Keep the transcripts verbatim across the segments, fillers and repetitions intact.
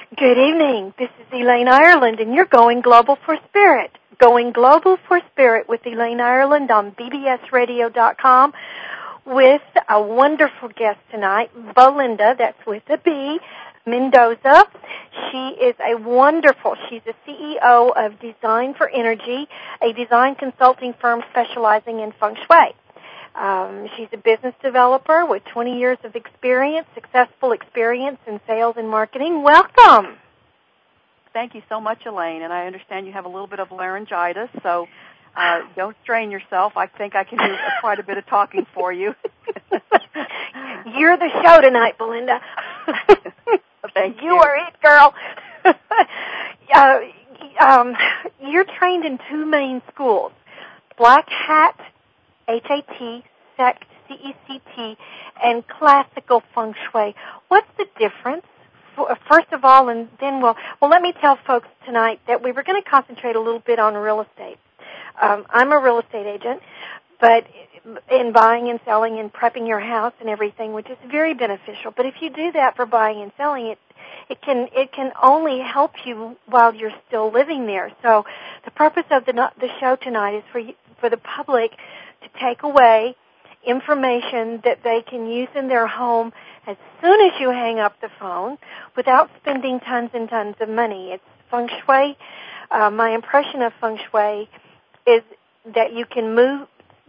Good evening. This is Elaine Ireland, and you're going global for spirit. Going global for spirit with Elaine Ireland on B B S radio dot com with a wonderful guest tonight, Belinda, that's with a B, Mendoza. She is a wonderful, she's the C E O of Design for Energy, a design consulting firm specializing in feng shui. Um, she's a business developer with twenty years of experience, successful experience in sales and marketing. Welcome. Thank you so much, Elaine. And I understand you have a little bit of laryngitis, so uh, don't strain yourself. I think I can do quite a bit of talking for you. You're the show tonight, Belinda. Thank you. You are it, girl. uh, um, you're trained in two main schools, Black Hat, H A T, Sect, C E C T, and Classical Feng Shui. What's the difference? First of all, and then we'll, well, let me tell folks tonight that we were going to concentrate a little bit on real estate. Um, I'm a real estate agent, but in buying and selling and prepping your house and everything, which is very beneficial. But if you do that for buying and selling, it it can it can only help you while you're still living there. So the purpose of the the show tonight is for you, for the public to take away information that they can use in their home as soon as you hang up the phone without spending tons and tons of money. It's feng shui. Uh, my impression of feng shui is that you can move,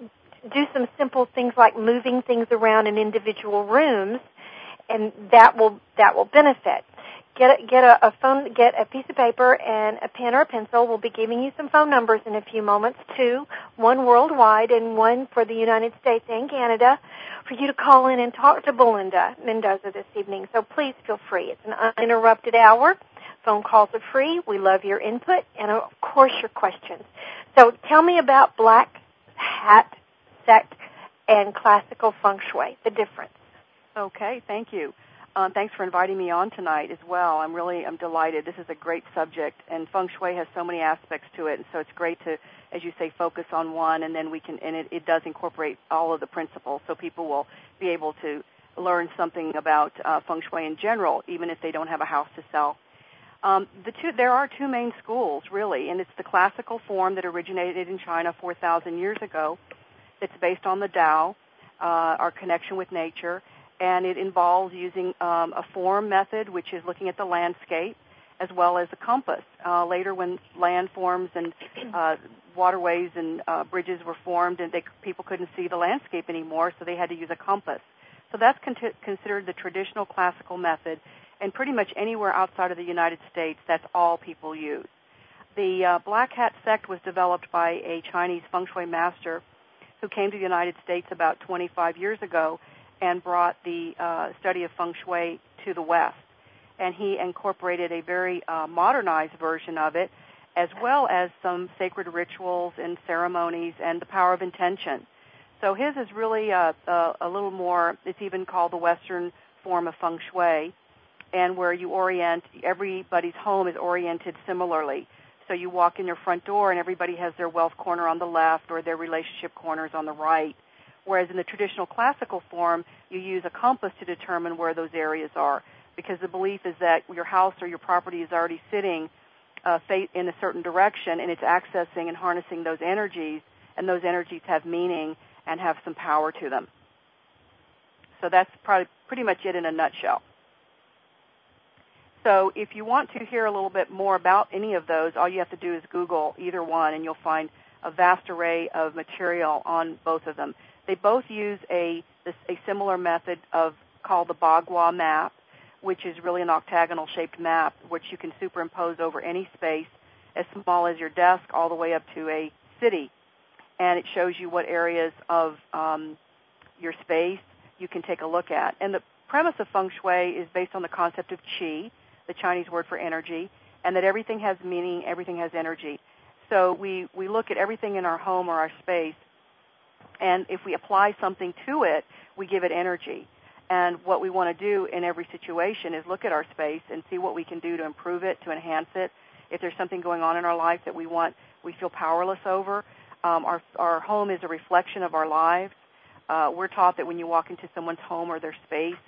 do some simple things like moving things around in individual rooms, and that will that will benefit. Get a, get a, a phone, get a piece of paper and a pen or a pencil. We'll be giving you some phone numbers in a few moments, two, one worldwide and one for the United States and Canada, for you to call in and talk to Belinda Mendoza this evening. So please feel free. It's an uninterrupted hour. Phone calls are free. We love your input and, of course, your questions. So tell me about Black Hat, Sect, and Classical Feng Shui, the difference. Okay, thank you. Um, thanks for inviting me on tonight as well. I'm really I'm delighted. This is a great subject, and feng shui has so many aspects to it, and so it's great to, as you say, focus on one, and then we can, and it, it does incorporate all of the principles, so people will be able to learn something about uh, feng shui in general, even if they don't have a house to sell. Um, the two, there are two main schools, really, and it's the classical form that originated in China four thousand years ago. It's based on the Tao, uh, our connection with nature, and it involves using um, a form method, which is looking at the landscape, as well as a compass. Uh, later, when landforms and uh, waterways and uh, bridges were formed, and they, people couldn't see the landscape anymore, so they had to use a compass. So that's con- considered the traditional classical method, and pretty much anywhere outside of the United States, that's all people use. The uh, Black Hat Sect was developed by a Chinese feng shui master who came to the United States about twenty-five years ago and brought the uh, study of feng shui to the West. And he incorporated a very uh, modernized version of it, as well as some sacred rituals and ceremonies and the power of intention. So his is really a, a, a little more, it's even called the Western form of feng shui, and where you orient, everybody's home is oriented similarly. So you walk in your front door and everybody has their wealth corner on the left or their relationship corners on the right. Whereas in the traditional classical form, you use a compass to determine where those areas are, because the belief is that your house or your property is already sitting uh, in a certain direction, and it's accessing and harnessing those energies, and those energies have meaning and have some power to them. So that's probably pretty much it in a nutshell. So if you want to hear a little bit more about any of those, all you have to do is Google either one, and you'll find a vast array of material on both of them. They both use a this, a similar method of called the Bagua map, which is really an octagonal-shaped map, which you can superimpose over any space as small as your desk all the way up to a city. And it shows you what areas of um, your space you can take a look at. And the premise of feng shui is based on the concept of qi, the Chinese word for energy, and that everything has meaning, everything has energy. So we, we look at everything in our home or our space, and if we apply something to it, we give it energy. And what we want to do in every situation is look at our space and see what we can do to improve it, to enhance it. If there's something going on in our life that we want, we feel powerless over, um, our, our home is a reflection of our lives. Uh, we're taught that when you walk into someone's home or their space,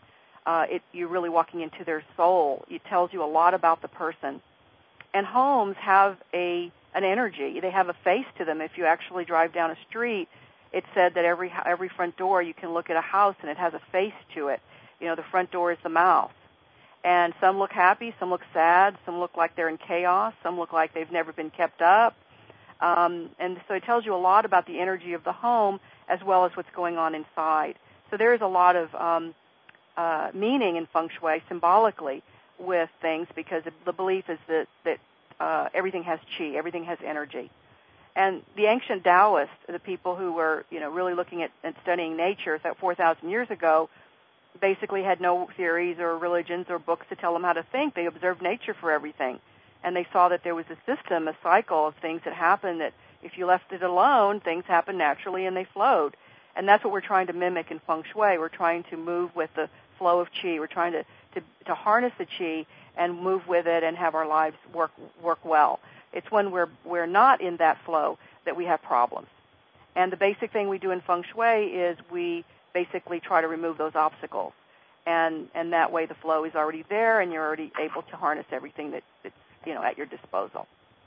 uh, it, you're really walking into their soul. It tells you a lot about the person. And homes have a an energy. They have a face to them. If you actually drive down a street, it's said that every every front door you can look at a house and it has a face to it. You know, the front door is the mouth. And some look happy, some look sad, some look like they're in chaos, some look like they've never been kept up. Um, and so it tells you a lot about the energy of the home as well as what's going on inside. So there is a lot of um, uh, meaning in feng shui symbolically with things, because the belief is that, that uh, everything has qi, everything has energy. And the ancient Taoists, the people who were, you know, really looking at and studying nature four thousand years ago, basically had no theories or religions or books to tell them how to think. They observed nature for everything. And they saw that there was a system, a cycle of things that happened, that if you left it alone, things happened naturally and they flowed. And that's what we're trying to mimic in feng shui. We're trying to move with the flow of qi. We're trying to, to, to harness the qi and move with it and have our lives work work well. It's when we're, we're not in that flow that we have problems. And the basic thing we do in feng shui is we basically try to remove those obstacles. And, and that way the flow is already there and you're already able to harness everything that, that's, you know, at your disposal.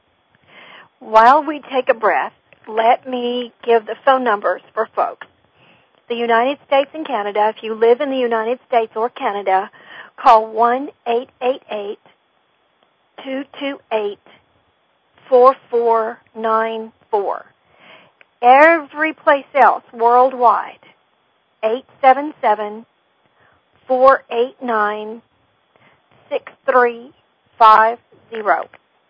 While we take a breath, let me give the phone numbers for folks. The United States and Canada, if you live in the United States or Canada, call one eight eight eight, two two eight, four four nine four. Every place else worldwide, eight seven seven, four eight nine, six three five zero.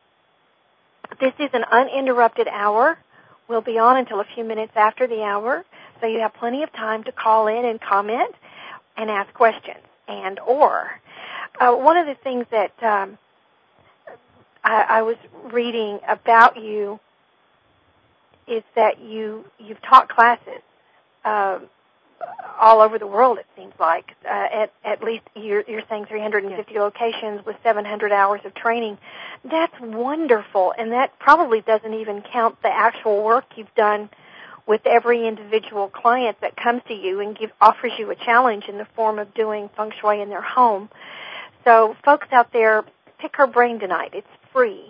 This is an uninterrupted hour. We'll be on until a few minutes after the hour, so you have plenty of time to call in and comment and ask questions. And or uh, one of the things that um, I, I was reading about you is that you you've taught classes uh, all over the world. It seems like uh, at at least you're, you're saying three hundred fifty yes. locations with seven hundred hours of training. That's wonderful, and that probably doesn't even count the actual work you've done with every individual client that comes to you and give, offers you a challenge in the form of doing feng shui in their home. So folks out there, pick her brain tonight. It's free.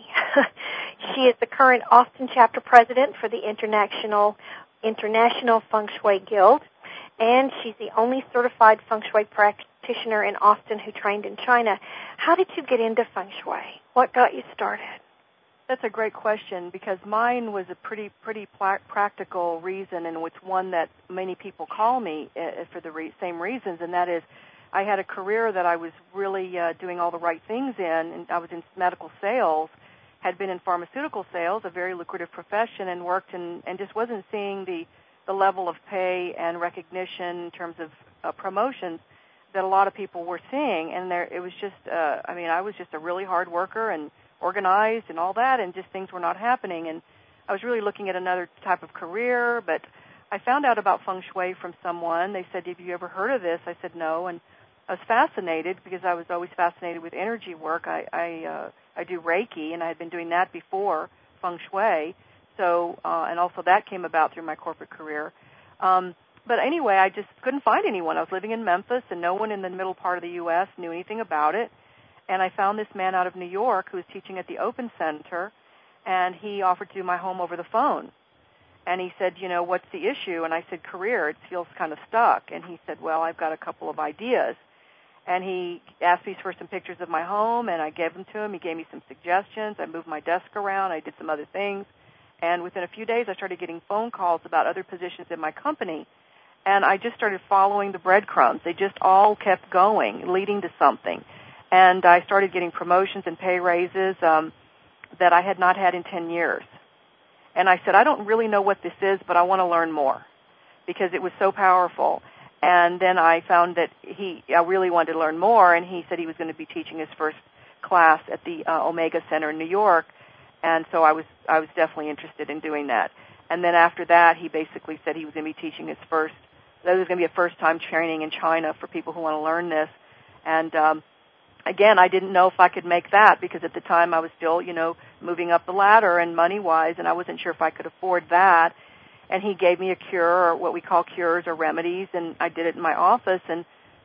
She is the current Austin chapter president for the International International Feng Shui Guild, and she's the only certified feng shui practitioner in Austin who trained in China. How did you get into feng shui? What got you started? That's a great question, because mine was a pretty pretty pla- practical reason, and it's one that many people call me uh, for the re- same reasons, and that is I had a career that I was really uh, doing all the right things in, and I was in medical sales, had been in pharmaceutical sales, a very lucrative profession, and worked in, and just wasn't seeing the, the level of pay and recognition in terms of uh, promotions that a lot of people were seeing, and there it was just, uh, I mean, I was just a really hard worker and organized and all that, and just things were not happening, and I was really looking at another type of career, but I found out about feng shui from someone. They said, have you ever heard of this? I said, no, and I was fascinated because I was always fascinated with energy work. I I, uh, I do Reiki, and I had been doing that before feng shui, so, uh, and also that came about through my corporate career. Um, but anyway, I just couldn't find anyone. I was living in Memphis, and no one in the middle part of the U S knew anything about it. And I found this man out of New York who was teaching at the Open Center, and he offered to do my home over the phone. And he said, you know, what's the issue? And I said, career. It feels kind of stuck. And he said, well, I've got a couple of ideas. And he asked me for some pictures of my home, and I gave them to him. He gave me some suggestions. I moved my desk around. I did some other things. And within a few days, I started getting phone calls about other positions in my company. And I just started following the breadcrumbs. They just all kept going, leading to something. And I started getting promotions and pay raises um, that I had not had in ten years. And I said, I don't really know what this is, but I want to learn more because it was so powerful. And then I found that he, I really wanted to learn more, and he said he was going to be teaching his first class at the uh, Omega Center in New York. And so I was, I was definitely interested in doing that. And then after that, he basically said he was going to be teaching his first, that was going to be a first-time training in China for people who want to learn this. And um, again, I didn't know if I could make that because at the time I was still, you know, moving up the ladder and money-wise, and I wasn't sure if I could afford that. And he gave me a cure, or what we call cures or remedies, and I did it in my office. And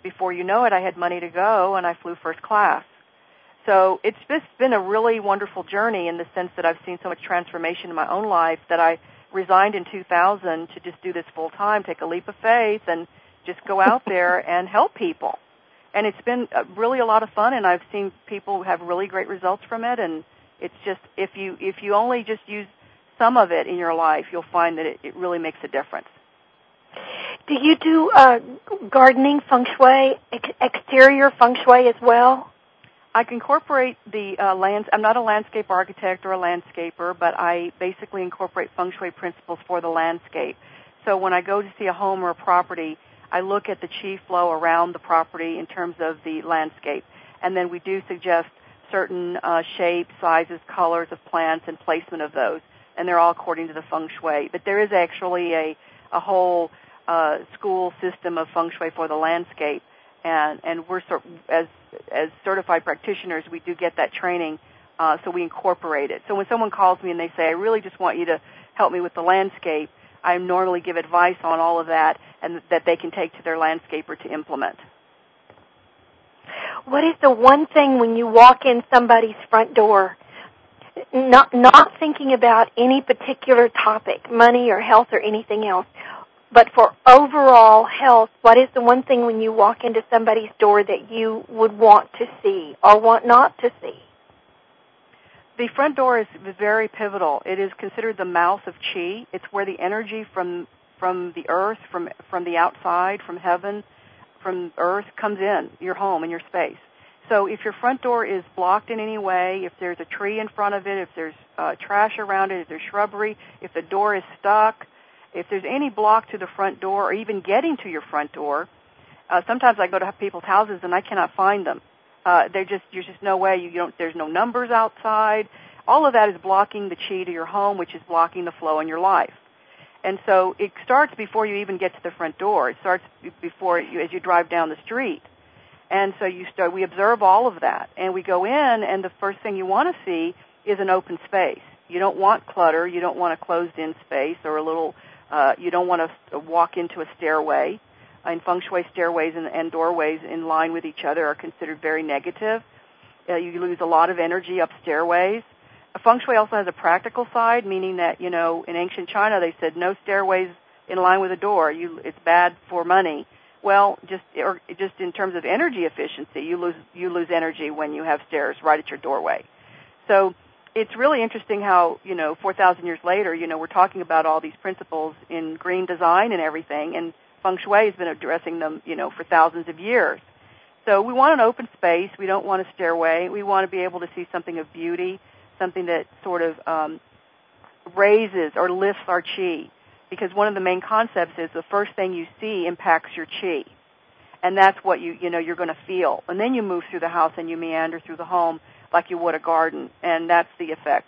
before you know it, I had money to go, and I flew first class. So it's just been a really wonderful journey in the sense that I've seen so much transformation in my own life that I resigned in two thousand to just do this full time, take a leap of faith, and just go out there and help people. And it's been really a lot of fun, and I've seen people have really great results from it. And it's just if you if you only just use some of it in your life, you'll find that it, it really makes a difference. Do you do uh, gardening feng shui, ex- exterior feng shui as well? I can incorporate the uh, lands. I'm not a landscape architect or a landscaper, but I basically incorporate feng shui principles for the landscape. So when I go to see a home or a property, I look at the qi flow around the property in terms of the landscape. And then we do suggest certain uh, shapes, sizes, colors of plants and placement of those. And they're all according to the feng shui. But there is actually a, a whole uh, school system of feng shui for the landscape. And, and we're, as as certified practitioners, we do get that training, uh, so we incorporate it. So when someone calls me and they say, I really just want you to help me with the landscape, I normally give advice on all of that and that they can take to their landscaper to implement. What is the one thing when you walk in somebody's front door, not not thinking about any particular topic, money or health or anything else, but for overall health, what is the one thing when you walk into somebody's door that you would want to see or want not to see? The front door is very pivotal. It is considered the mouth of qi. It's where the energy from from the earth, from from the outside, from heaven, from earth comes in your home and your space. So if your front door is blocked in any way, if there's a tree in front of it, if there's uh, trash around it, if there's shrubbery, if the door is stuck, if there's any block to the front door or even getting to your front door, uh, sometimes I go to people's houses and I cannot find them. Uh, they're just, there's just no way. You, you don't, there's no numbers outside. All of that is blocking the qi to your home, which is blocking the flow in your life. And so it starts before you even get to the front door. It starts before you, as you drive down the street. And so you start, we observe all of that. And we go in, and the first thing you want to see is an open space. You don't want clutter. You don't want a closed-in space or a little... Uh, you don't want to walk into a stairway. In feng shui, stairways and, and doorways in line with each other are considered very negative. Uh, you lose a lot of energy up stairways. Uh, feng shui also has a practical side, meaning that, you know, in ancient China they said no stairways in line with a door. You, it's bad for money. Well, just or just in terms of energy efficiency, you lose you lose energy when you have stairs right at your doorway. So it's really interesting how, you know, four thousand years later, you know, we're talking about all these principles in green design and everything, and feng shui has been addressing them, you know, for thousands of years. So we want an open space. We don't want a stairway. We want to be able to see something of beauty, something that sort of um, raises or lifts our qi, because one of the main concepts is the first thing you see impacts your qi, and that's what you, you know, you're going to feel. And then you move through the house and you meander through the home like you would a garden, and that's the effect.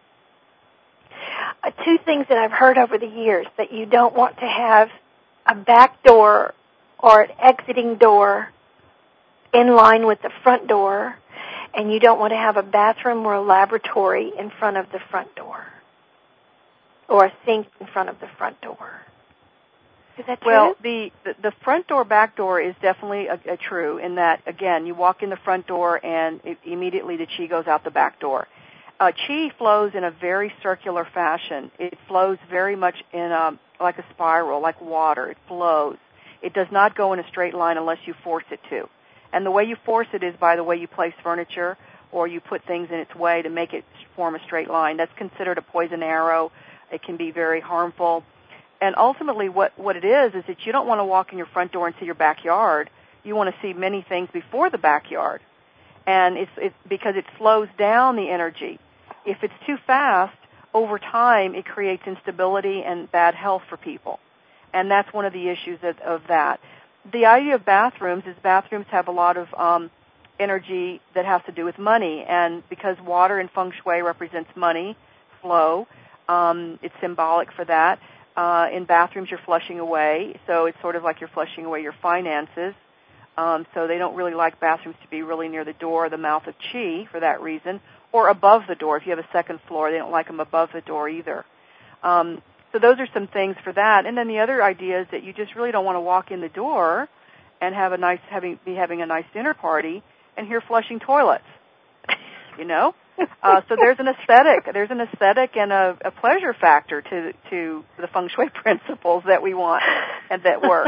Uh, two things that I've heard over the years, that you don't want to have a back door or an exiting door in line with the front door, and you don't want to have a bathroom or a laboratory in front of the front door or a sink in front of the front door. Is that true? Well, the, the, the front door, back door is definitely a, a true in that, again, you walk in the front door and it, immediately the qi goes out the back door. Uh, qi flows in a very circular fashion. It flows very much in a, like a spiral, like water. It flows. It does not go in a straight line unless you force it to. And the way you force it is by the way you place furniture or you put things in its way to make it form a straight line. That's considered a poison arrow. It can be very harmful. And ultimately what, what it is is that you don't want to walk in your front door and see your backyard. You want to see many things before the backyard. And it's, it's because it slows down the energy. If it's too fast, over time it creates instability and bad health for people. And that's one of the issues of, of that. The idea of bathrooms is bathrooms have a lot of um, energy that has to do with money. And because water in feng shui represents money, flow, um, it's symbolic for that. Uh, in bathrooms, you're flushing away, so it's sort of like you're flushing away your finances. Um, so they don't really like bathrooms to be really near the door, the mouth of qi, for that reason, or above the door. If you have a second floor, they don't like them above the door either. Um, so those are some things for that. And then the other idea is that you just really don't want to walk in the door and have a nice having be having a nice dinner party and hear flushing toilets. You know, uh, so there's an aesthetic, there's an aesthetic and a, a pleasure factor to to the feng shui principles that we want and that work.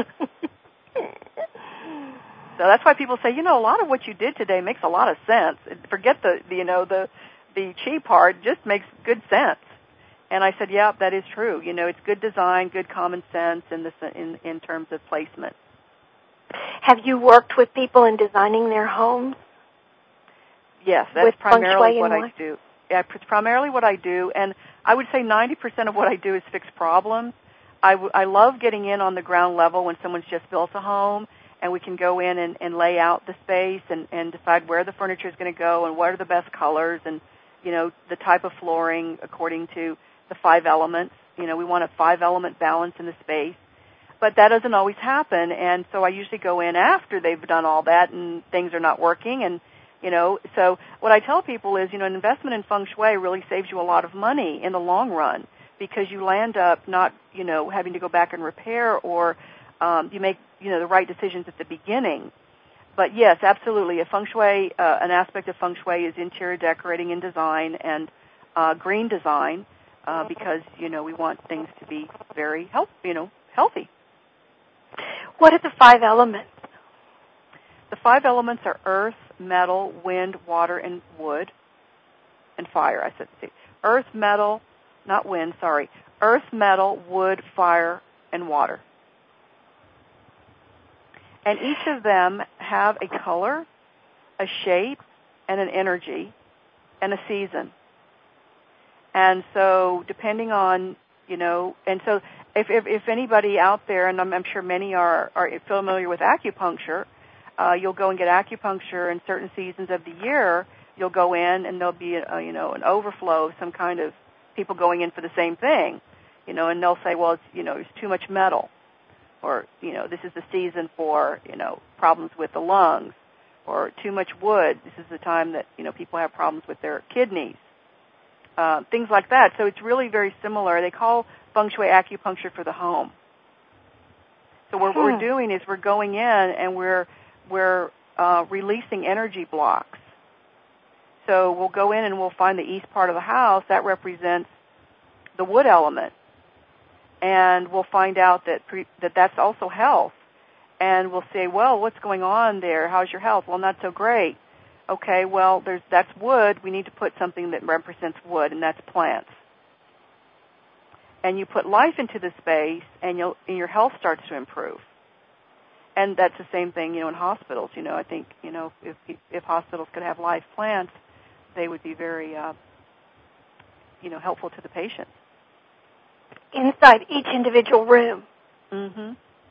So that's why people say, you know, a lot of what you did today makes a lot of sense. Forget the, the you know, the the chi part, just makes good sense. And I said, yeah, that is true. You know, it's good design, good common sense in this in in terms of placement. Have you worked with people in designing their homes? Yes, that's with primarily what I do. Yeah, it's primarily what I do, and I would say ninety percent of what I do is fix problems. I, w- I love getting in on the ground level when someone's just built a home, and we can go in and, and lay out the space and, and decide where the furniture is going to go and what are the best colors and, you know, the type of flooring according to the five elements. You know, we want a five-element balance in the space. But that doesn't always happen, and so I usually go in after they've done all that and things are not working. And, you know, so what I tell people is, you know, an investment in feng shui really saves you a lot of money in the long run because you land up not, you know, having to go back and repair or um, you make, you know, the right decisions at the beginning. But yes, absolutely, a feng shui, uh, an aspect of feng shui is interior decorating and design and uh, green design uh, because, you know, we want things to be very health, you know, healthy. What are the five elements? The five elements are earth, metal, wind, water, and wood, and fire, I said. See. Earth, metal, not wind, sorry. Earth, metal, wood, fire, and water. And each of them have a color, a shape, and an energy, and a season. And so depending on, you know, and so if if, if anybody out there, and I'm, I'm sure many are, are familiar with acupuncture, uh, you'll go and get acupuncture in certain seasons of the year. You'll go in and there'll be, a, you know, an overflow of some kind of people going in for the same thing, you know, and they'll say, well, it's, you know, there's too much metal. Or, you know, this is the season for, you know, problems with the lungs. Or too much wood. This is the time that, you know, people have problems with their kidneys. Uh, things like that. So it's really very similar. They call feng shui acupuncture for the home. So what hmm. we're doing is we're going in and we're we're uh, releasing energy blocks. So we'll go in and we'll find the east part of the house. That represents the wood element. And we'll find out that pre- that that's also health. And we'll say, well, what's going on there? How's your health? Well, not so great. Okay, well, there's that's wood. We need to put something that represents wood, and that's plants. And you put life into the space, and, you'll, and your health starts to improve. And that's the same thing, you know, in hospitals. You know, I think, you know, if if hospitals could have live plants, they would be very, uh, you know, helpful to the patient. Inside each individual room. Mm-hmm.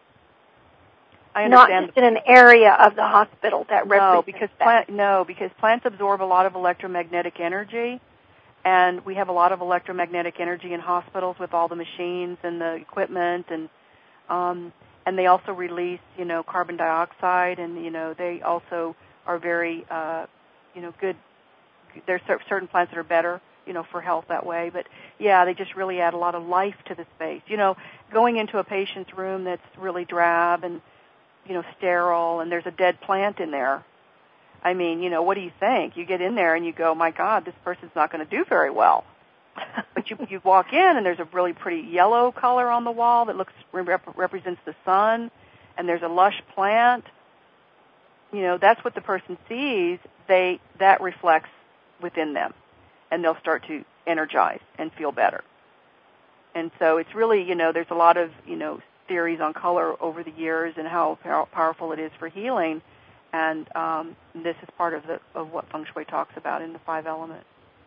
I understand. Not just in an area of the hospital that represents no, because that. Plant, no, because plants absorb a lot of electromagnetic energy, and we have a lot of electromagnetic energy in hospitals with all the machines and the equipment, and um, and they also release, you know, carbon dioxide, and you know they also are very, uh, you know, good. There's certain plants that are better, you know, for health that way. But yeah, they just really add a lot of life to the space. You know, going into a patient's room that's really drab and you know, sterile, and there's a dead plant in there. I mean, you know, what do you think? You get in there and you go, my God, this person's not going to do very well. But you you walk in and there's a really pretty yellow color on the wall that looks rep- represents the sun, and there's a lush plant. You know, that's what the person sees. They that reflects within them, and they'll start to energize and feel better. And so it's really, you know, there's a lot of, you know, theories on color over the years and how pow- powerful it is for healing, and um, this is part of the of what feng shui talks about in the five elements.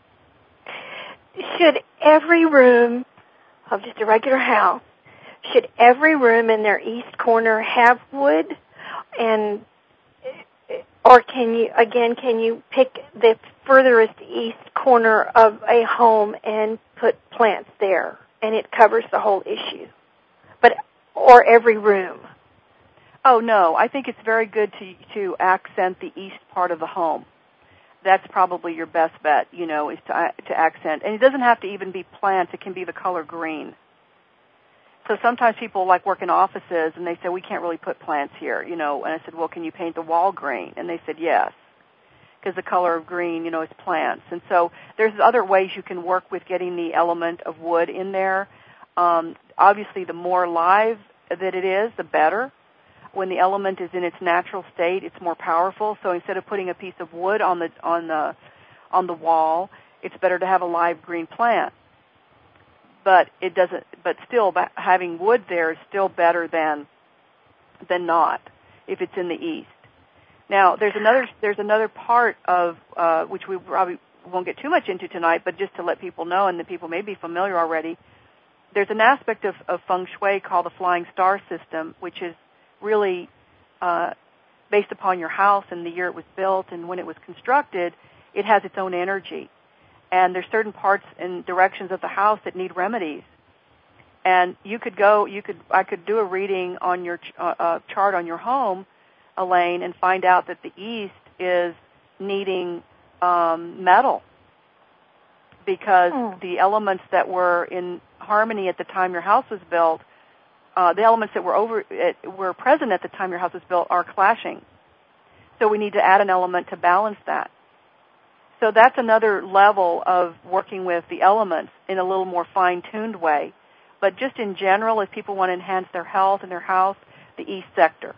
Should every room of just a regular house, should every room in their east corner have wood, and or can you again can you pick the furthest east corner of a home and put plants there, and it covers the whole issue? But or every room? Oh, no. I think it's very good to to accent the east part of the home. That's probably your best bet, you know, is to to accent. And it doesn't have to even be plants. It can be the color green. so sometimes people like work in offices, and they say, we can't really put plants here, you know. And I said, well, can you paint the wall green? And they said, yes, because the color of green, you know, is plants. And so there's other ways you can work with getting the element of wood in there. Um, obviously, the more live that it is, the better. When the element is in its natural state, it's more powerful. So instead of putting a piece of wood on the on the on the wall, it's better to have a live green plant. But it doesn't. But still, having wood there is still better than than not if it's in the east. Now, there's another there's another part of uh, which we probably won't get too much into tonight, but just to let people know, and the people may be familiar already. There's an aspect of, of feng shui called the flying star system, which is really uh, based upon your house and the year it was built and when it was constructed. It has its own energy. And there's certain parts and directions of the house that need remedies. And you could go, you could, I could do a reading on your ch- uh, uh, chart on your home, Elaine, and find out that the east is needing um, metal because mm. the elements that were in harmony at the time your house was built, uh, the elements that were over it, were present at the time your house was built are clashing. So we need to add an element to balance that. So that's another level of working with the elements in a little more fine-tuned way. But just in general, if people want to enhance their health in their house, the east sector.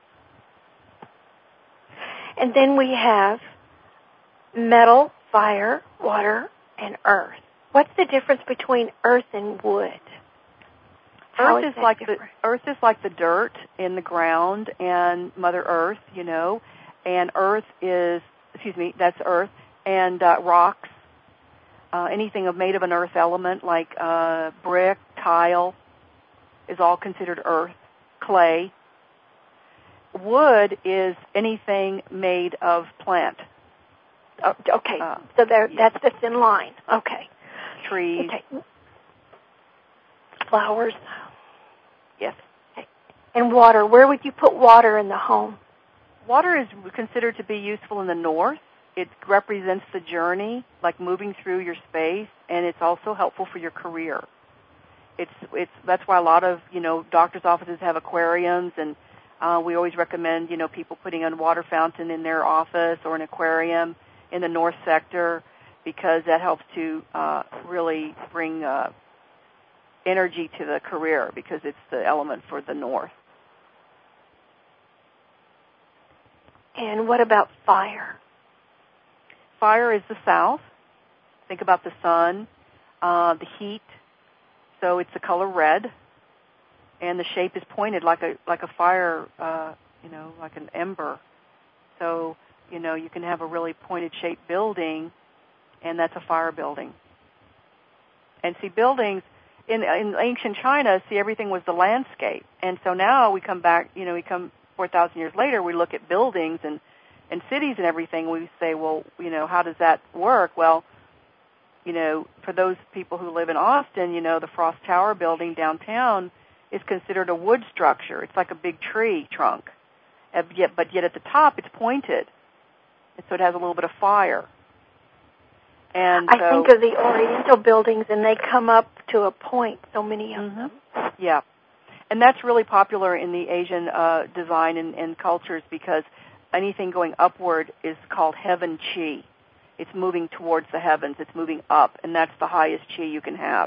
And then we have metal, fire, water, and earth. What's the difference between earth and wood? How Earth is is like different? the earth is like the dirt in the ground and Mother Earth, you know, and earth is excuse me, that's earth and uh, rocks, uh, anything of made of an earth element like uh, brick, tile, is all considered earth. Clay. Wood is anything made of plant. Oh, okay, uh, so there, yeah. that's the thin line. Okay. Trees. Okay. Flowers. Yes. Okay. And water. Where would you put water in the home? Water is considered to be useful in the north. It represents the journey, like moving through your space, and it's also helpful for your career. It's it's that's why a lot of you know doctors' offices have aquariums, and uh, we always recommend you know people putting a water fountain in their office or an aquarium in the north sector because that helps to uh, really bring uh, energy to the career because it's the element for the north. And what about fire? Fire is the south. Think about the sun, uh, the heat. So it's the color red, and the shape is pointed like a like a fire, uh, you know, like an ember. So you know you can have a really pointed shaped building, and that's a fire building. And see, buildings in in ancient China, see everything was the landscape, and so now we come back, you know, we come four thousand years later, we look at buildings and and cities and everything. We say, well, you know, how does that work? Well, you know, for those people who live in Austin, you know, the Frost Tower building downtown is considered a wood structure. It's like a big tree trunk, yet, but yet at the top it's pointed, and so it has a little bit of fire. And I so, think of the Oriental buildings, and they come up to a point, so many of mm-hmm. them. Yeah, and that's really popular in the Asian uh, design and, and cultures because anything going upward is called heaven chi. It's moving towards the heavens. It's moving up, and that's the highest chi you can have.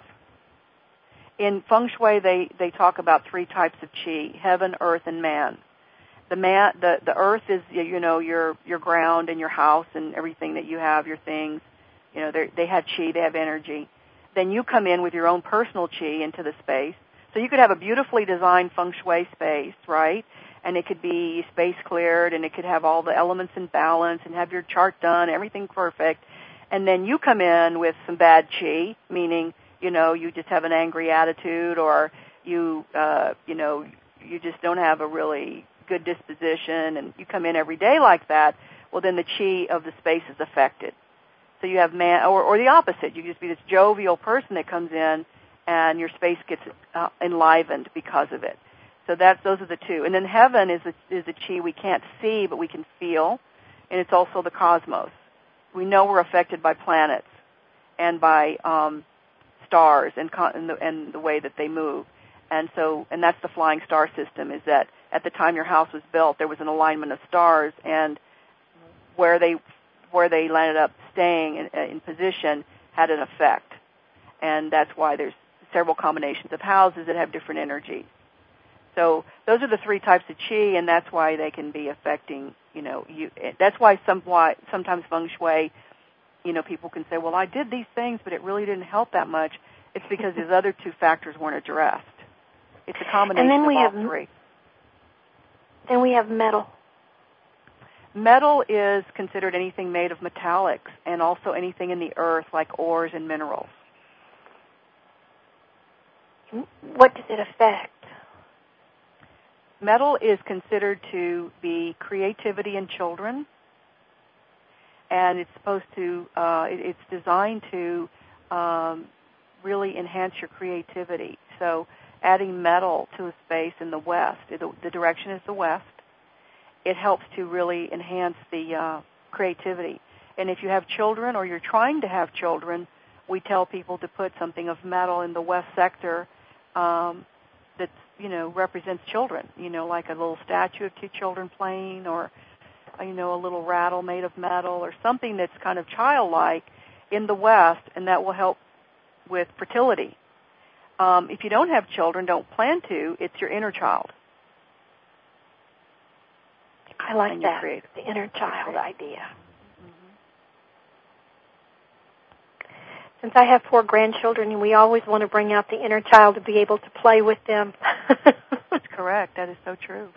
In feng shui, they, they talk about three types of chi: heaven, earth, and man. The man, the, the earth is you know your your ground and your house and everything that you have, your things. You know they have chi, they have energy. Then you come in with your own personal chi into the space. So you could have a beautifully designed feng shui space, right? And it could be space cleared, and it could have all the elements in balance, and have your chart done, everything perfect. And then you come in with some bad chi, meaning, you know, you just have an angry attitude, or you, uh, you know, you just don't have a really good disposition, and you come in every day like that. Well, then the chi of the space is affected. So you have man, or, or the opposite. You just be this jovial person that comes in, and your space gets uh, enlivened because of it. So that's those are the two. And then heaven is a, is a chi we can't see, but we can feel, and it's also the cosmos. We know we're affected by planets and by um, stars and, con- and, the, and the way that they move. And so, and that's the flying star system, is that at the time your house was built, there was an alignment of stars, and where they where they landed up staying in, in position had an effect. And that's why there's several combinations of houses that have different energies. So those are the three types of qi, and that's why they can be affecting, you know, you. That's why some, why sometimes feng shui, you know, people can say, well, I did these things, but it really didn't help that much. It's because these other two factors weren't addressed. It's a combination and then we of all have, three. Then we have metal. Metal is considered anything made of metallics, and also anything in the earth like ores and minerals. What does it affect? Metal is considered to be creativity in children, and it's supposed to, uh, it, it's designed to um, really enhance your creativity. So adding metal to a space in the west, the, the direction is the west, it helps to really enhance the uh, creativity. And if you have children or you're trying to have children, we tell people to put something of metal in the west sector um, that, you know, represents children, you know, like a little statue of two children playing, or, you know, a little rattle made of metal, or something that's kind of childlike in the west, and that will help with fertility. Um, if you don't have children, don't plan to, it's your inner child. I like that, the inner child idea. Mm-hmm. Since I have four grandchildren, and we always want to bring out the inner child to be able to play with them. That's correct. That is so true.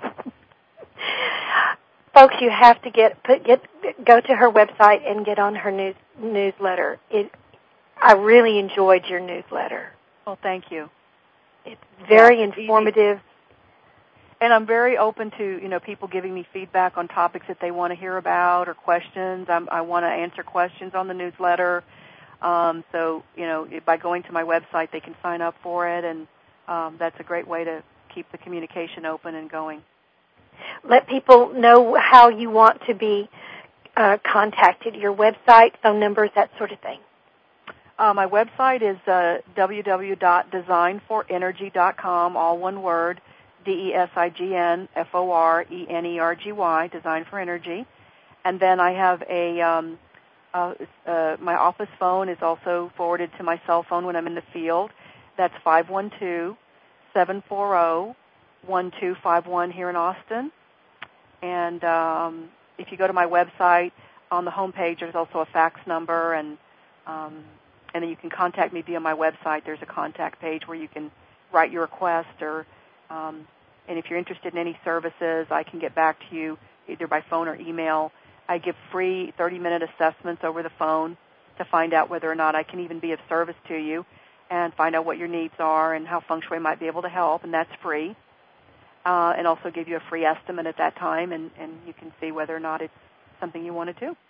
Folks, you have to get put get go to her website and get on her news, newsletter. It, I really enjoyed your newsletter. Well, thank you. It's very yeah, informative. Easy. And I'm very open to, you know, people giving me feedback on topics that they want to hear about or questions. I'm, I want to answer questions on the newsletter. Um, so, you know, by going to my website, they can sign up for it, and um, that's a great way to keep the communication open and going. Let people know how you want to be uh, contacted, your website, phone numbers, that sort of thing. Uh, my website is uh, w w w dot design for energy dot com, all one word, D E S I G N F O R E N E R G Y, Design for Energy. And then I have a, um, uh, uh, my office phone is also forwarded to my cell phone when I'm in the field. That's five one two, seven four zero, one two five one here in Austin. And um, if you go to my website, on the home page, there's also a fax number, and um, and then you can contact me via my website. There's a contact page where you can write your request, or um, and if you're interested in any services, I can get back to you either by phone or email. I give free thirty-minute assessments over the phone to find out whether or not I can even be of service to you, and find out what your needs are and how feng shui might be able to help, and that's free. Uh, and also give you a free estimate at that time, and, and you can see whether or not it's something you want to do.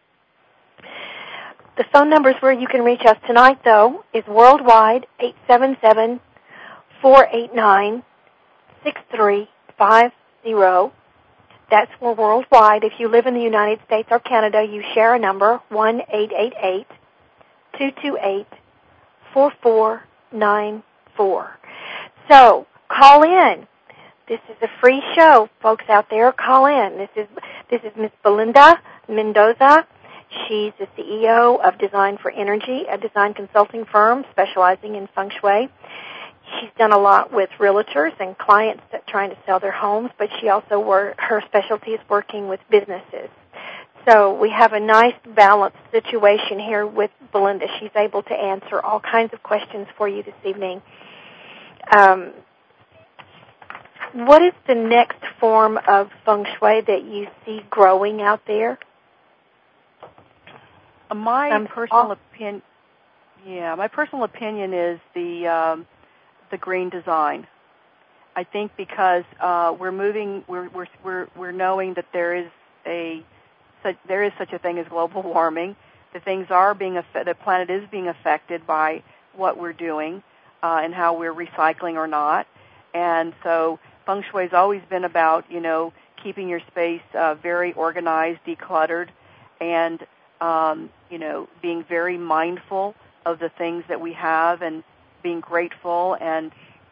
The phone numbers where you can reach us tonight, though, is worldwide, eight seven seven, four eight nine, six three five zero. That's for worldwide. If you live in the United States or Canada, you share a number, one eight eight eight, two two eight, four four nine four. So, call in. This is a free show, folks out there. Call in. This is this is Miss Belinda Mendoza. She's the C E O of Design for Energy, a design consulting firm specializing in feng shui. She's done a lot with realtors and clients that are trying to sell their homes, but she also work, her specialty is working with businesses. So we have a nice balanced situation here with Belinda. She's able to answer all kinds of questions for you this evening. Um, what is the next form of feng shui that you see growing out there? My Um, personal opinion, yeah, my personal opinion is the um, the green design. I think because uh, we're moving, we're we're we're we're knowing that there is a such, there is such a thing as global warming. That things are being the planet is being affected by what we're doing uh, and how we're recycling or not. And so feng shui has always been about, you know, keeping your space uh, very organized, decluttered, and Um, you know, being very mindful of the things that we have and being grateful and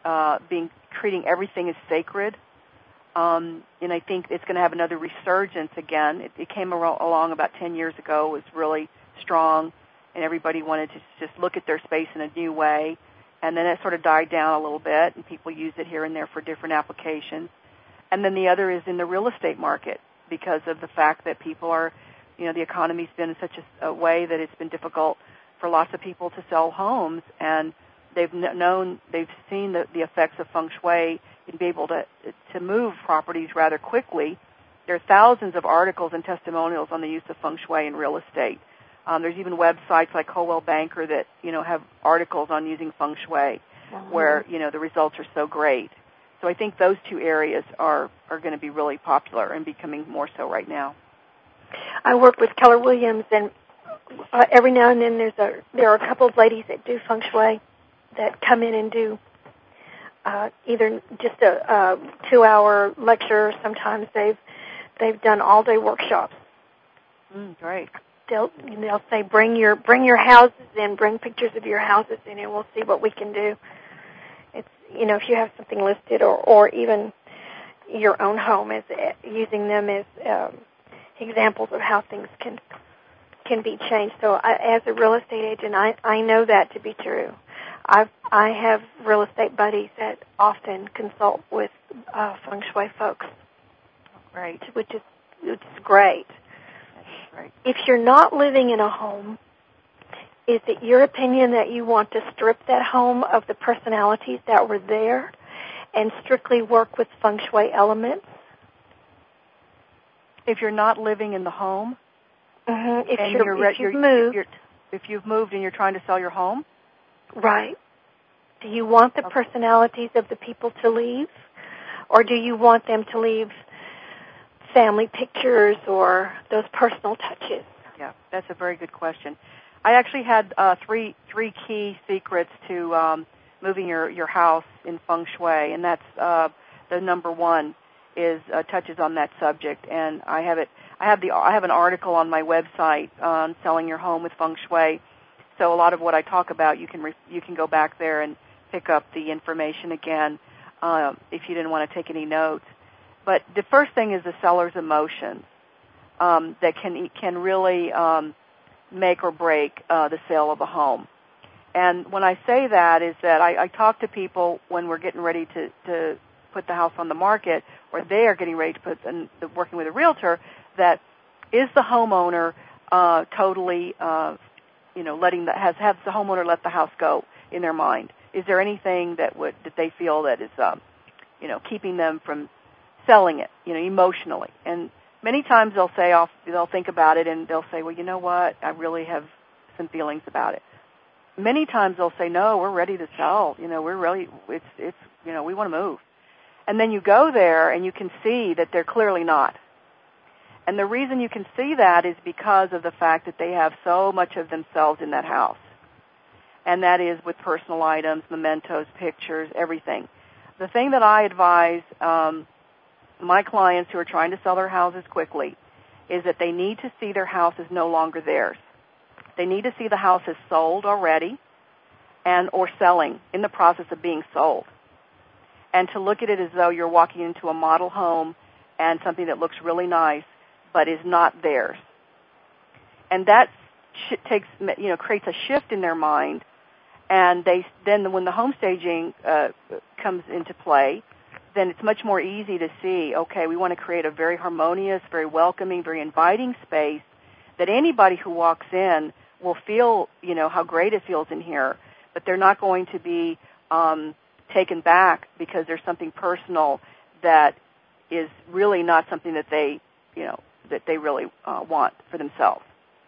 uh, being treating everything as sacred. Um, and I think it's going to have another resurgence again. It, it came ar- along about ten years ago. It was really strong, and everybody wanted to just look at their space in a new way. And then it sort of died down a little bit, and people use it here and there for different applications. And then the other is in the real estate market, because of the fact that people are, you know, the economy's been in such a, a way that it's been difficult for lots of people to sell homes, and they've known, they've seen the, the effects of feng shui and be able to to move properties rather quickly. There are thousands of articles and testimonials on the use of feng shui in real estate. Um, there's even websites like Coldwell Banker that, you know, have articles on using feng shui, mm-hmm. where, you know, the results are so great. So I think those two areas are, are going to be really popular and becoming more so right now. I work with Keller Williams, and uh, every now and then there's a there are a couple of ladies that do feng shui that come in and do uh, either just a, a two-hour lecture. Sometimes they've they've done all-day workshops. Mm, great. They'll they'll say bring your bring your houses in, bring pictures of your houses in, and we'll see what we can do. It's, you know, if you have something listed, or or even your own home, as using them as um, examples of how things can can be changed. So I, as a real estate agent, I, I know that to be true. I've, I have real estate buddies that often consult with uh, feng shui folks. Right. Which is, which is great. That's right. If you're not living in a home, is it your opinion that you want to strip that home of the personalities that were there and strictly work with feng shui elements? If you're not living in the home, mm-hmm. if, and you're, you're, if you've you're, moved, you're, if you've moved and you're trying to sell your home, right? Do you want the okay. personalities of the people to leave, or do you want them to leave family pictures or those personal touches? Yeah, that's a very good question. I actually had uh, three three key secrets to um, moving your, your house in feng shui, and that's uh, the number one is uh, touches on that subject. And I have it. I have the. I have an article on my website on selling your home with feng shui. So a lot of what I talk about, you can re, you can go back there and pick up the information again uh, if you didn't want to take any notes. But the first thing is the seller's emotions um, that can can really um, make or break uh, the sale of a home. And when I say that is that I, I talk to people when we're getting ready to, to put the house on the market, or they are getting ready to put, and working with a realtor, that is the homeowner uh, totally, uh, you know, letting the, has has the homeowner let the house go in their mind? Is there anything that would that they feel that is, um, you know, keeping them from selling it, you know, emotionally? And many times they'll say, I'll, they'll think about it and they'll say, well, you know what, I really have some feelings about it. Many times they'll say, no, we're ready to sell. You know, we're really, it's, it's, you know, we want to move. And then you go there and you can see that they're clearly not. And the reason you can see that is because of the fact that they have so much of themselves in that house. And that is with personal items, mementos, pictures, everything. The thing that I advise um, my clients who are trying to sell their houses quickly is that they need to see their house as no longer theirs. They need to see the house as sold already and or selling, in the process of being sold. And to look at it as though you're walking into a model home and something that looks really nice but is not theirs. And that sh- takes, you know, creates a shift in their mind. And they then when the home staging uh, comes into play, then it's much more easy to see, okay, we want to create a very harmonious, very welcoming, very inviting space that anybody who walks in will feel, you know, how great it feels in here, but they're not going to be um, taken back because there's something personal that is really not something that they, you know, that they really uh, want for themselves.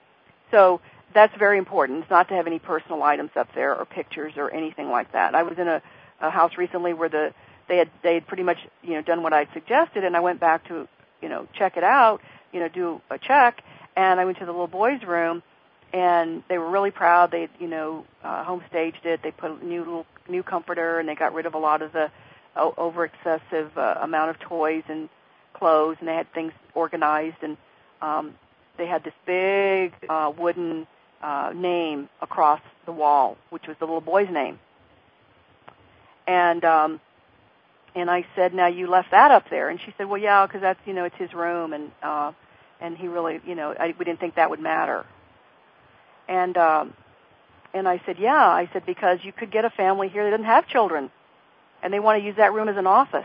So that's very important. It's not to have any personal items up there or pictures or anything like that. I was in a, a house recently where the they had they had pretty much, you know, done what I suggested, and I went back to, you know, check it out, you know, do a check, and I went to the little boys' room, and they were really proud. They, you know, uh, home staged it. They put a new little new comforter, and they got rid of a lot of the uh, over excessive uh, amount of toys and clothes, and they had things organized, and um, they had this big uh, wooden uh, name across the wall, which was the little boy's name. And um, and I said, now you left that up there. And she said, well, yeah, because that's, you know, it's his room, and uh, and he really, you know, I, we didn't think that would matter. And um, and I said, yeah, I said, because you could get a family here that doesn't have children, and they want to use that room as an office.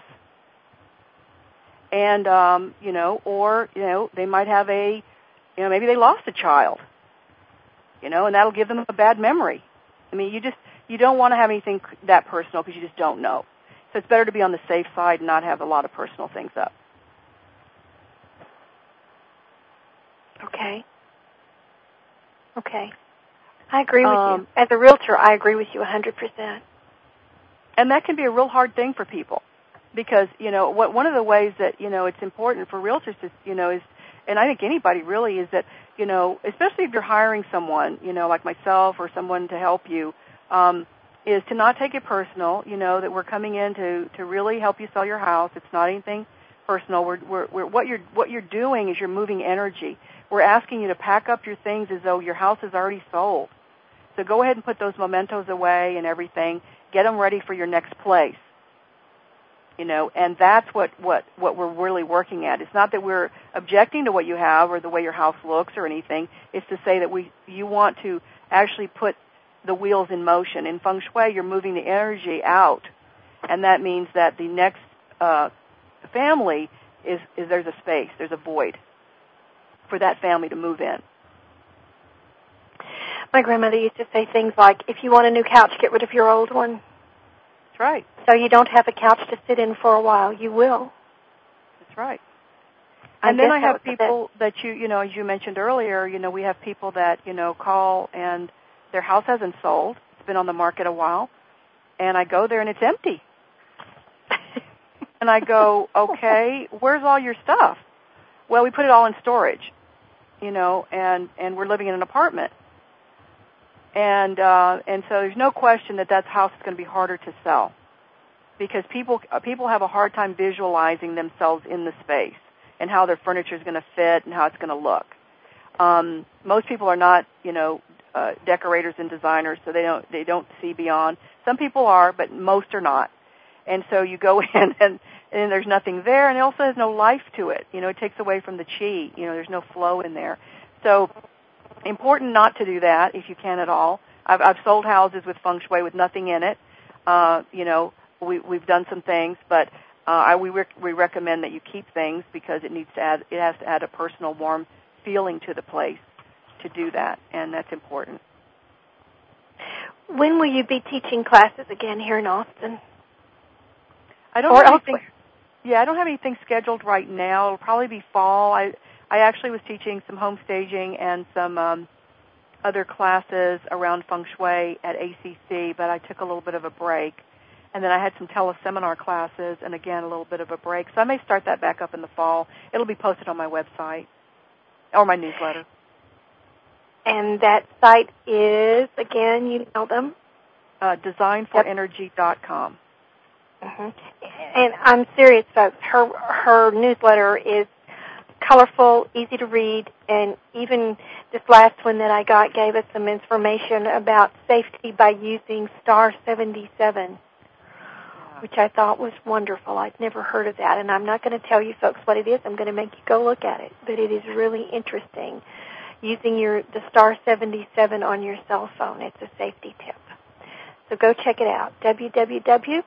And, um, you know, or, you know, they might have a, you know, maybe they lost a child, you know, and that'll give them a bad memory. I mean, you just, you don't want to have anything that personal because you just don't know. So it's better to be on the safe side and not have a lot of personal things up. Okay. Okay. I agree with um, you. As a realtor, I agree with you one hundred percent. And that can be a real hard thing for people because, you know, what, one of the ways that, you know, it's important for realtors to, you know, is, and I think anybody really, is that, you know, especially if you're hiring someone, you know, like myself or someone to help you, um, is to not take it personal, you know, that we're coming in to, to really help you sell your house. It's not anything personal. We're, we're, we're, what you're what you're doing is you're moving energy. We're asking you to pack up your things as though your house is already sold. So go ahead and put those mementos away and everything. Get them ready for your next place. You know, and that's what, what, what we're really working at. It's not that we're objecting to what you have or the way your house looks or anything. It's to say that we you want to actually put the wheels in motion. In Feng Shui, you're moving the energy out, and that means that the next uh, family is, is there's a space, there's a void for that family to move in. My grandmother used to say things like, if you want a new couch, get rid of your old one. That's right. So you don't have a couch to sit in for a while. You will. That's right. I And then I that have people that you, you know, as you mentioned earlier, you know, we have people that, you know, call and their house hasn't sold. It's been on the market a while. And I go there and it's empty. And I go, okay, where's all your stuff? Well, we put it all in storage, you know, and, and we're living in an apartment. And uh, and so there's no question that that house is going to be harder to sell because people people have a hard time visualizing themselves in the space and how their furniture is going to fit and how it's going to look. Um, most people are not, you know, uh, decorators and designers, so they don't they don't see beyond. Some people are, but most are not. And so you go in and, and there's nothing there, and it also has no life to it. You know, it takes away from the chi. You know, there's no flow in there. So important not to do that if you can at all. I've, I've sold houses with Feng Shui with nothing in it. Uh, you know, we, we've done some things, but uh, I, we, rec- we recommend that you keep things because it needs to add, it has to add a personal, warm feeling to the place to do that, and that's important. When will you be teaching classes again here in Austin? I don't or have anything, elsewhere? Yeah, I don't have anything scheduled right now. It'll probably be fall. I I actually was teaching some home staging and some um, other classes around Feng Shui at A C C, but I took a little bit of a break. And then I had some teleseminar classes and, again, a little bit of a break. So I may start that back up in the fall. It'll be posted on my website or my newsletter. And that site is, again, you know them? Uh, design for energy dot com. Mm-hmm. And I'm serious, folks. Her, her newsletter is colorful, easy to read, and even this last one that I got gave us some information about safety by using star seventy-seven, yeah. which I thought was wonderful. I'd never heard of that, and I'm not going to tell you folks what it is. I'm going to make you go look at it, but it is really interesting using your the star seventy-seven on your cell phone. It's a safety tip. So go check it out, www.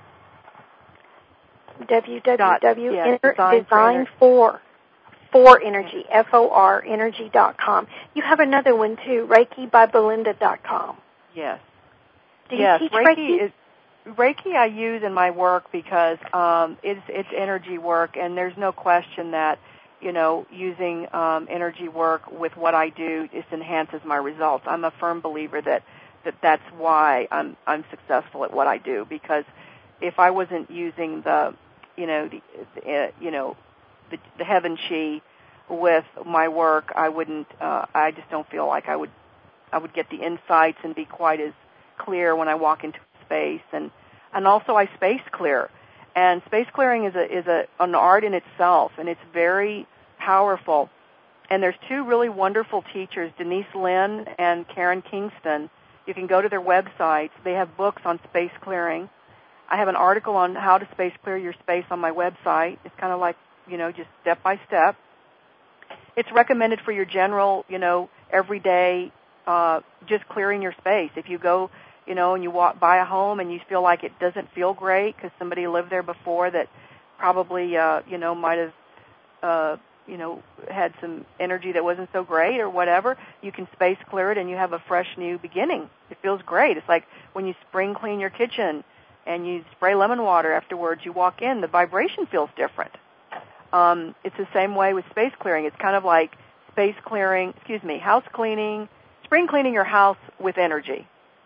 www. Yeah, design, design for For Energy, F O R, energy dot com. You have another one, too, Reiki by Belinda dot com. Yes. Do yes, you teach Reiki? Reiki? Is, Reiki I use in my work because um, it's, it's energy work, and there's no question that, you know, using um, energy work with what I do just enhances my results. I'm a firm believer that, that that's why I'm, I'm successful at what I do, because if I wasn't using the, you know, the, uh, you know, the, the heaven chi with my work, I wouldn't. Uh, I just don't feel like I would. I would get the insights and be quite as clear when I walk into a space, and and also I space clear. And space clearing is a is a an art in itself, and it's very powerful. And there's two really wonderful teachers, Denise Lynn and Karen Kingston. You can go to their websites. They have books on space clearing. I have an article on how to space clear your space on my website. It's kind of like, you know, just step by step. It's recommended for your general, you know, everyday, uh, just clearing your space. If you go, you know, and you walk by a home and you feel like it doesn't feel great because somebody lived there before that probably, uh, you know, might have, uh, you know, had some energy that wasn't so great or whatever, you can space clear it and you have a fresh new beginning. It feels great. It's like when you spring clean your kitchen and you spray lemon water afterwards, you walk in, the vibration feels different. Um, it's the same way with space clearing. It's kind of like space clearing, excuse me, house cleaning, spring cleaning your house with energy.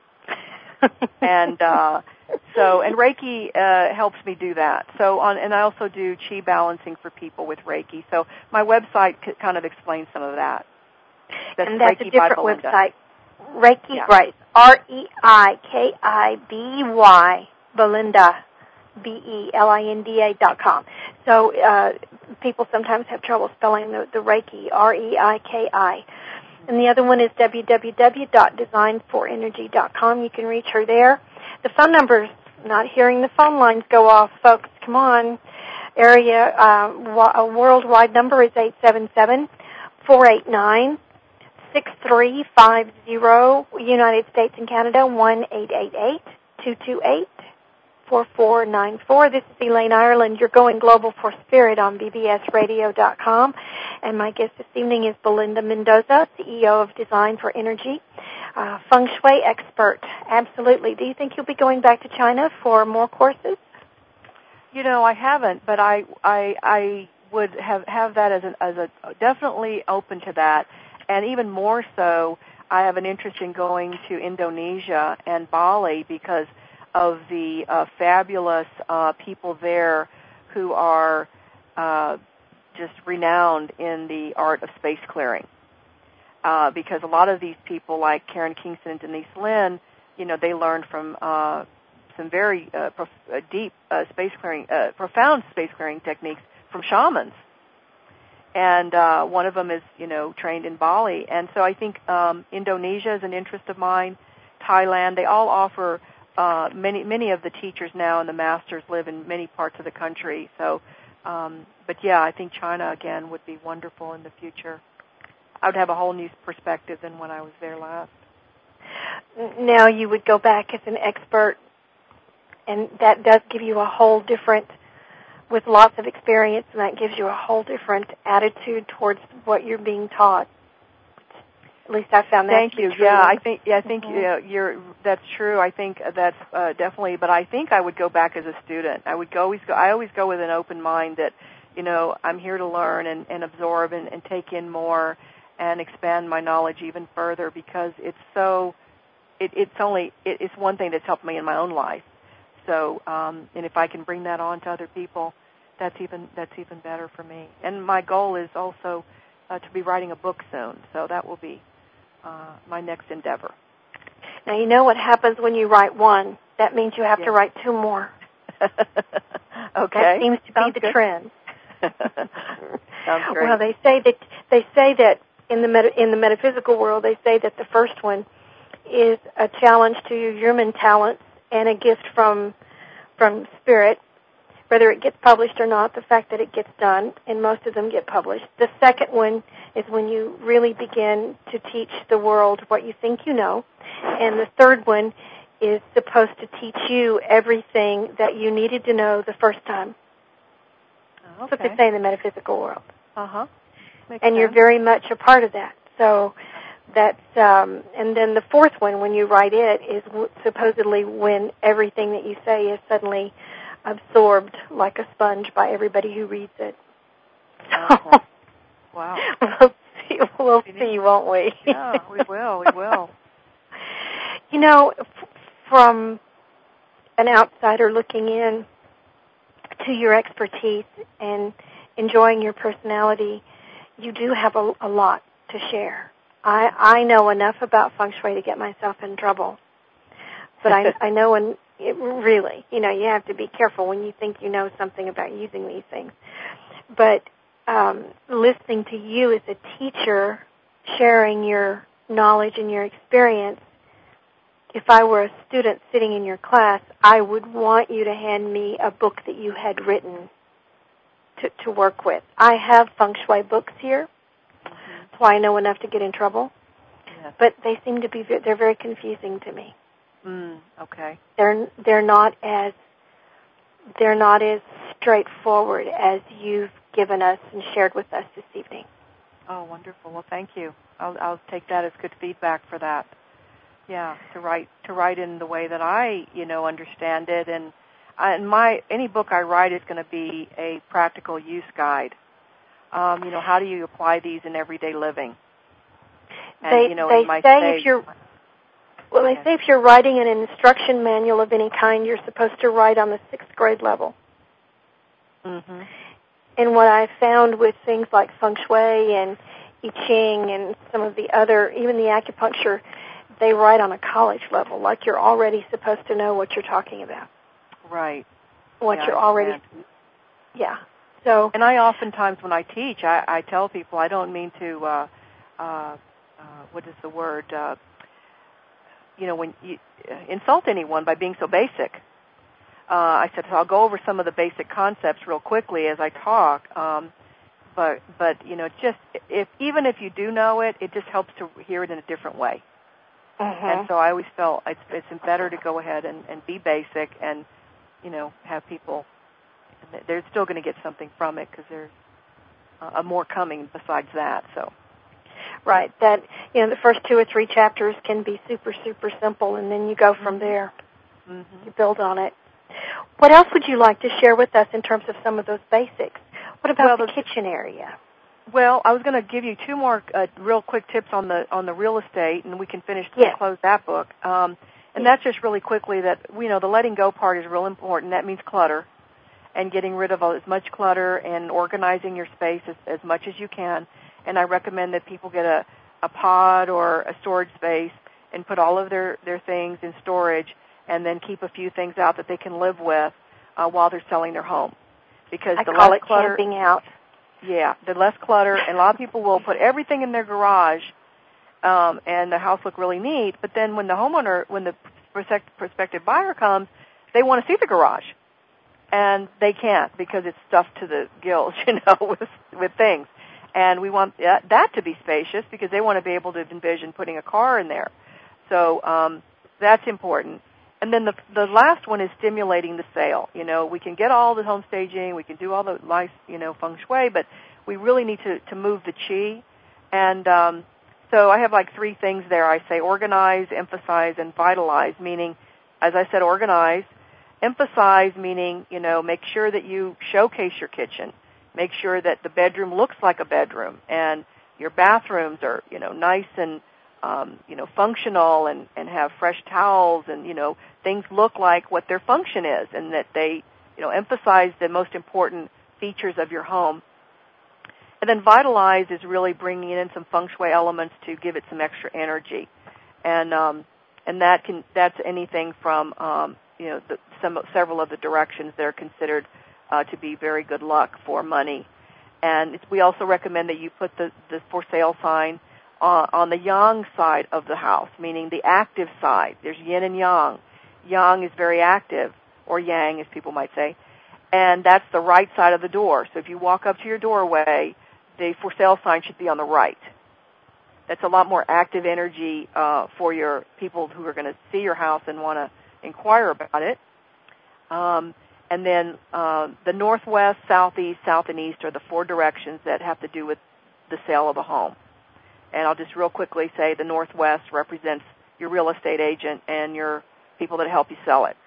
and uh, so, and Reiki uh, helps me do that. So, on, and I also do chi balancing for people with Reiki. So, my website c- kind of explains some of that. That's and that's Reiki a different by Belinda. website. Reiki, yeah. right? R E I K I B Y Belinda. B E L I N D A dot com. So uh, people sometimes have trouble spelling the, the Reiki, R E I K I. And the other one is w w w dot design for energy dot com. You can reach her there. The phone number's not hearing the phone lines go off, folks. Come on. Area, uh, a worldwide number is eight seven seven, four eight nine, six three five zero. United States and Canada, one eight eight eight, two two eight, four four nine four. This is Elaine Ireland. You're going global for spirit on b b s radio dot com. And my guest this evening is Belinda Mendoza, C E O of Design for Energy, uh, feng shui expert. Absolutely. Do you think you'll be going back to China for more courses? You know, I haven't, but I I, I would have, have that as, an, as a definitely open to that. And even more so, I have an interest in going to Indonesia and Bali because of the uh, fabulous uh, people there who are uh, just renowned in the art of space clearing. Uh, because a lot of these people, like Karen Kingston and Denise Lin, you know, they learned from uh, some very uh, prof- uh, deep uh, space clearing, uh, profound space clearing techniques from shamans. And uh, one of them is, you know, trained in Bali. And so I think um, Indonesia is an interest of mine. Thailand, they all offer. Uh, many many of the teachers now and the masters live in many parts of the country. So, um, but yeah, I think China again would be wonderful in the future. I would have a whole new perspective than when I was there last. Now you would go back as an expert, and that does give you a whole different, with lots of experience, and that gives you a whole different attitude towards what you're being taught. At least I found that Thank to be you. true. Yeah, I think yeah, I think mm-hmm. you know, you're that's true. I think that's uh, definitely. But I think I would go back as a student. I would go, always go. I always go with an open mind that, you know, I'm here to learn and, and absorb and, and take in more and expand my knowledge even further because it's so. It, it's only it, it's one thing that's helped me in my own life. So, um, and if I can bring that on to other people, that's even that's even better for me. And my goal is also uh, to be writing a book soon. So that will be Uh, my next endeavor. Now, you know what happens when you write one. That means you have yes. to write two more. Okay. That seems to Sounds be the good. trend. Sounds great. Well, they say that they say that in the meta, in the metaphysical world, they say that the first one is a challenge to your human talents and a gift from from spirit. Whether it gets published or not, the fact that it gets done, and most of them get published. The second one is when you really begin to teach the world what you think you know. And the third one is supposed to teach you everything that you needed to know the first time. Okay. That's what they say in the metaphysical world. Uh-huh. Makes and sense. You're very much a part of that. So that's, um, and then the fourth one, when you write it, is w- supposedly when everything that you say is suddenly absorbed like a sponge by everybody who reads it. So, okay. Wow. We'll see, we'll see, won't we? Yeah, we will, we will. You know, f- from an outsider looking in to your expertise and enjoying your personality, you do have a, a lot to share. I, I know enough about feng shui to get myself in trouble, but I, I know en- It really, you know, you have to be careful when you think you know something about using these things. But um, listening to you as a teacher, sharing your knowledge and your experience if I were a student sitting in your class, I would want you to hand me a book that you had written to, to work with. I have feng shui books here, mm-hmm. so I know enough to get in trouble. Yes. But they seem to be, they're very confusing to me. Mm, okay. They're, they're not as, they're not as straightforward as you've given us and shared with us this evening. Oh, wonderful. Well, thank you. I'll, I'll take that as good feedback for that. Yeah, to write to write in the way that I, you know, understand it, and I, and my any book I write is going to be a practical use guide. Um, you know, how do you apply these in everyday living? And they you know, they in my say state, if you're well, they say if you're writing an instruction manual of any kind, you're supposed to write on the sixth grade level. Mm-hmm. And what I've found with things like feng shui and I Ching and some of the other, even the acupuncture, they write on a college level, like you're already supposed to know what you're talking about. Right. What yeah, you're already, yeah. So. And I oftentimes, when I teach, I, I tell people I don't mean to, uh, uh, uh, what is the word, uh, you know, when you uh, insult anyone by being so basic. Uh, I said, so I'll go over some of the basic concepts real quickly as I talk. Um, but, but you know, just if even if you do know it, it just helps to hear it in a different way. Mm-hmm. And so I always felt it's, it's better to go ahead and, and be basic and, you know, have people, they're still going to get something from it because there's uh, more coming besides that. So, right, that, you know, the first two or three chapters can be super, super simple, and then you go from there. Mm-hmm. You build on it. What else would you like to share with us in terms of some of those basics? What about well, the, the kitchen area? Well, I was going to give you two more uh, real quick tips on the on the real estate, and we can finish yes. and close that book. Um, and yes. That's just really quickly that, you know, the letting go part is real important. That means clutter and getting rid of as much clutter and organizing your space as, as much as you can. And I recommend that people get a, a pod or a storage space and put all of their, their things in storage and then keep a few things out that they can live with uh, while they're selling their home. Because I the call less it clutter, camping out. Yeah, the less clutter, and a lot of people will put everything in their garage, um, and the house look really neat. But then when the homeowner, when the prospective buyer comes, they want to see the garage, and they can't because it's stuffed to the gills, you know, with with things. And we want that, that to be spacious because they want to be able to envision putting a car in there. So um, that's important. And then the the last one is stimulating the sale. You know, we can get all the home staging, we can do all the nice, you know, feng shui, but we really need to, to move the qi. And um, so I have like three things there. I say organize, emphasize, and vitalize, meaning, as I said, organize. Emphasize, meaning, you know, make sure that you showcase your kitchen. Make sure that the bedroom looks like a bedroom and your bathrooms are, you know, nice and Um, you know, functional and, and have fresh towels and, you know, things look like what their function is and that they, you know, emphasize the most important features of your home. And then vitalize is really bringing in some feng shui elements to give it some extra energy. And um, and that can that's anything from, um, you know, the, some several of the directions that are considered uh, to be very good luck for money. And it's, we also recommend that you put the, the for sale sign Uh, on the yang side of the house, meaning the active side. There's yin and yang. Yang is very active, or yang, as people might say, and that's the right side of the door. So if you walk up to your doorway, the for sale sign should be on the right. That's a lot more active energy uh, for your people who are going to see your house and want to inquire about it. Um, and then uh, the northwest, southeast, south, and east are the four directions that have to do with the sale of a home. And I'll just real quickly say the northwest represents your real estate agent and your people that help you sell it.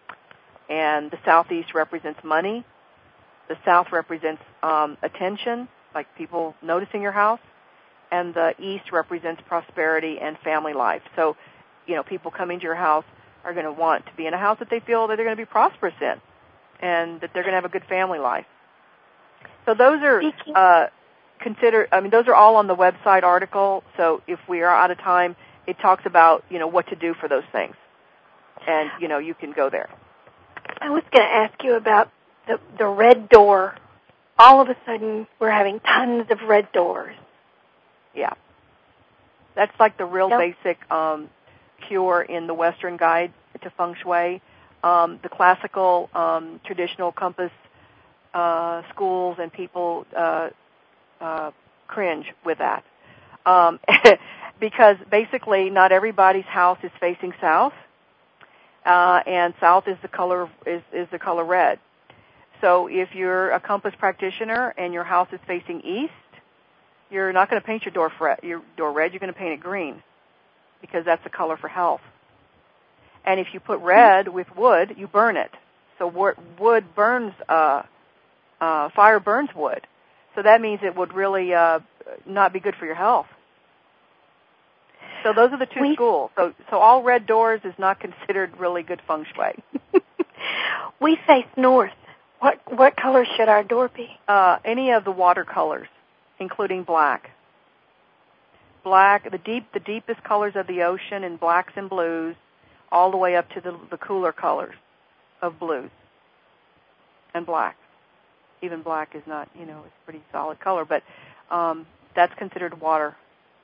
And the southeast represents money. The south represents um, attention, like people noticing your house. And the east represents prosperity and family life. So, you know, people coming to your house are going to want to be in a house that they feel that they're going to be prosperous in and that they're going to have a good family life. So those are... Uh, Consider, I mean, those are all on the website article, so if we are out of time, it talks about, you know, what to do for those things. And, you know, you can go there. I was going to ask you about the, the red door. All of a sudden, we're having tons of red doors. Yeah. That's like the real yep. basic um, pure in the Western Guide to Feng Shui. Um, the classical, um, traditional compass uh, schools and people uh, uh, cringe with that. Um, because basically not everybody's house is facing south, uh, and south is the color is, is the color red. So if you're a compass practitioner and your house is facing east, you're not going to paint your door, fre- your door red. You're going to paint it green because that's the color for health. And if you put red with wood, you burn it. So wood burns, uh, uh, fire burns wood. So that means it would really uh, not be good for your health. So those are the two we, schools. So, so all red doors is not considered really good feng shui. We face north. What what color should our door be? Uh, any of the watercolors, including black. Black, the deep, the deepest colors of the ocean in blacks and blues, all the way up to the, the cooler colors of blues and black. Even black is not, you know, it's a pretty solid color, but um, that's considered water.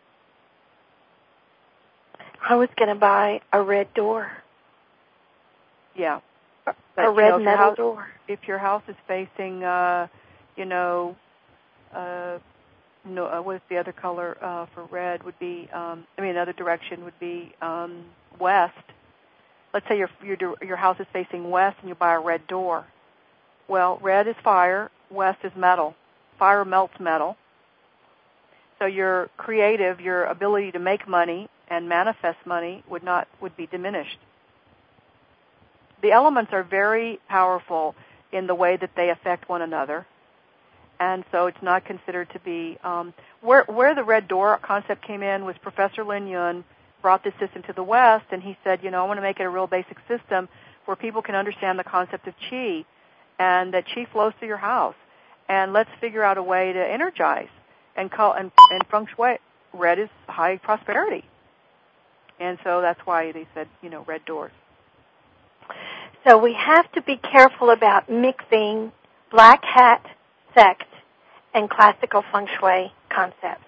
I was going to buy a red door. Yeah. A, but, a red know, metal house, door. If your house is facing, uh, you know, uh, no, uh, what is the other color uh, for red would be, um, I mean, another direction would be um, west. Let's say your, your your house is facing west and you buy a red door. Well, red is fire, west is metal. Fire melts metal. So your creative, your ability to make money and manifest money would not would be diminished. The elements are very powerful in the way that they affect one another, and so it's not considered to be um, where where the red door concept came in was Professor Lin Yun brought this system to the West, and he said, you know, I want to make it a real basic system where people can understand the concept of qi, and that qi flows through your house, and let's figure out a way to energize and call and, and feng shui. Red is high prosperity, and so that's why they said, you know, red doors. So we have to be careful about mixing black hat sect and classical feng shui concepts.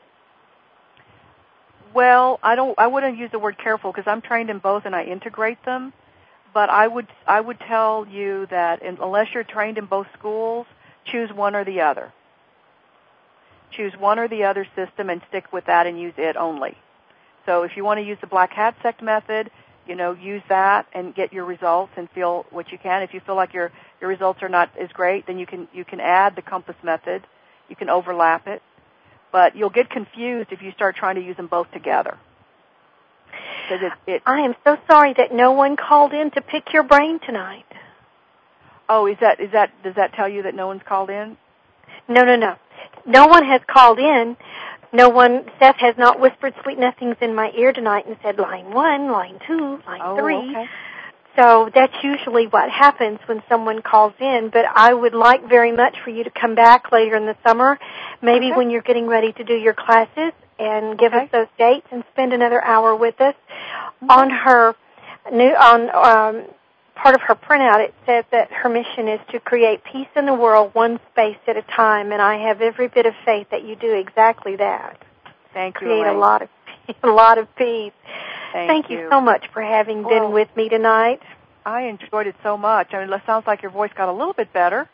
Well, I don't. I wouldn't use the word careful because I'm trained in both and I integrate them. But I would I would tell you that unless you're trained in both schools, choose one or the other. Choose one or the other system and stick with that and use it only. So if you want to use the black hat sect method, you know, use that and get your results and feel what you can. If you feel like your your results are not as great, then you can you can add the compass method. You can overlap it. But you'll get confused if you start trying to use them both together. It, it, I am so sorry that no one called in to pick your brain tonight. Oh, is that is that does that tell you that no one's called in? No, no, no. No one has called in. No one, Seth has not whispered sweet nothings in my ear tonight and said line one, line two, line oh, three. Okay. So that's usually what happens when someone calls in, but I would like very much for you to come back later in the summer, maybe okay. when you're getting ready to do your classes, and give okay. us those dates and spend another hour with us. Mm-hmm. On her new, on um, part of her printout, it says that her mission is to create peace in the world one space at a time, and I have every bit of faith that you do exactly that. Thank you, Create Elaine. a lot of a lot of peace. Thank, Thank you. you so much for having well, been with me tonight. I enjoyed it so much. I mean, it sounds like your voice got a little bit better.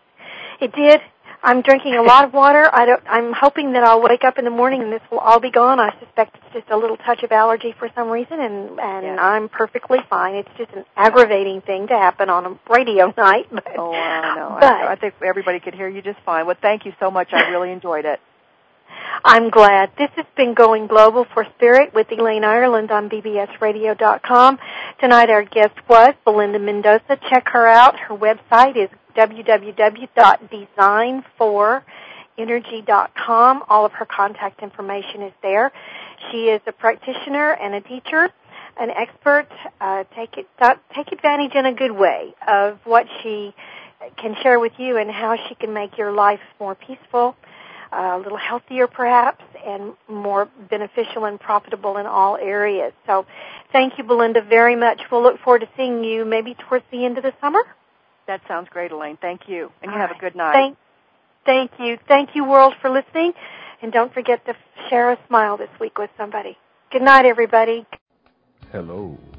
It did. I'm drinking a lot of water. I don't, I'm hoping that I'll wake up in the morning and this will all be gone. I suspect it's just a little touch of allergy for some reason, and, and yeah. I'm perfectly fine. It's just an aggravating thing to happen on a radio night. But, oh, I know. But, I, I think everybody could hear you just fine. Well, thank you so much. I really enjoyed it. I'm glad. This has been Going Global for Spirit with Elaine Ireland on B B S radio dot com. Tonight our guest was Belinda Mendoza. Check her out. Her website is w w w dot design for energy dot com. All of her contact information is there. She is a practitioner and a teacher, an expert. Uh, take it, take advantage in a good way of what she can share with you and how she can make your life more peaceful, a little healthier perhaps, and more beneficial and profitable in all areas. So thank you, Belinda, very much. We'll look forward to seeing you maybe towards the end of the summer. That sounds great, Elaine. Thank you. And you all have right. a good night. Thank, thank you. Thank you, world, for listening. And don't forget to share a smile this week with somebody. Good night, everybody. Hello.